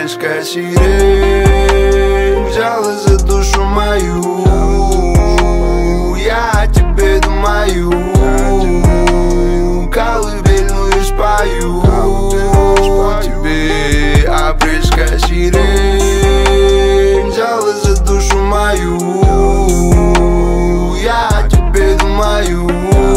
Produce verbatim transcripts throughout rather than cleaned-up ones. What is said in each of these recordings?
Апрельская сирень взялась за душу мою. Я о тебе думаю, колыбельную спою тебе. Апрельская сирень взялась за душу мою. Я о тебе думаю,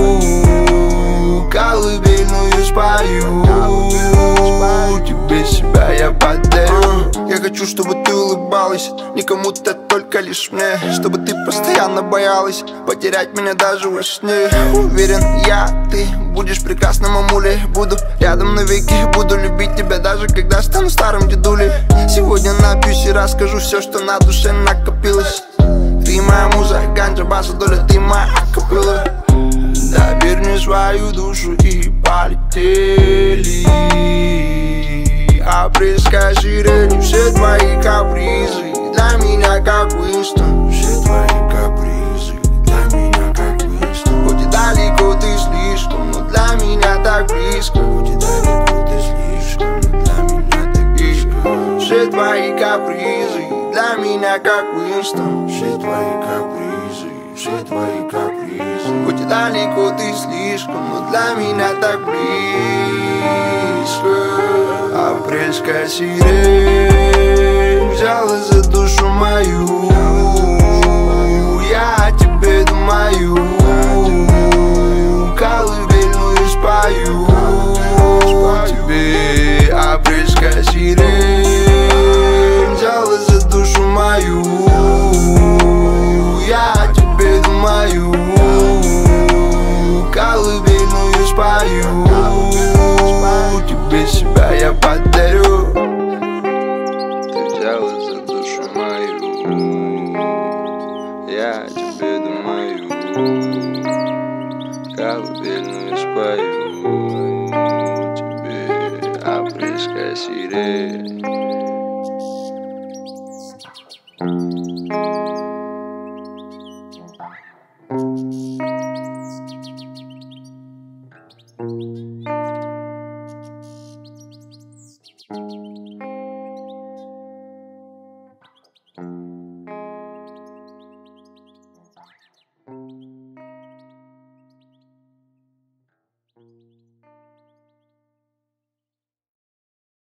колыбельную спою тебе. Себя я подарю. Я хочу, чтобы ты улыбалась не кому-то, только лишь мне. Чтобы ты постоянно боялась потерять меня даже во сне. Уверен, я, ты будешь прекрасной мамулей. Буду рядом навеки, буду любить тебя даже когда стану старым дедулей. Сегодня напьюсь и расскажу все, что на душе накопилось. Ты моя муза, ганджа, баса, доля, ты моя акапелла. Доверь мне свою душу и полетели. Апрельская сирень, все твои капризы для меня как Уинстон. Все твои капризы для меня как Уинстон. Хоть и далеко ты слишком, но для меня так близко. Хоть и далеко ты слишком, но для меня так близко. Все твои капризы для меня как Уинстон. Все твои капризы, все твои капризы. Хоть и далеко ты слишком, но для меня так близко. Апрельская сирень взялась за душу мою. Я о тебе думаю, колыбельную спою тебе. Апрельская сирень взялась за душу мою. Я о тебе думаю, колыбельную спою тебе. Себя я подарю. Ты взялась за душу мою. Я о тебе думаю, колыбельную спою тебе. Апрельская сирень.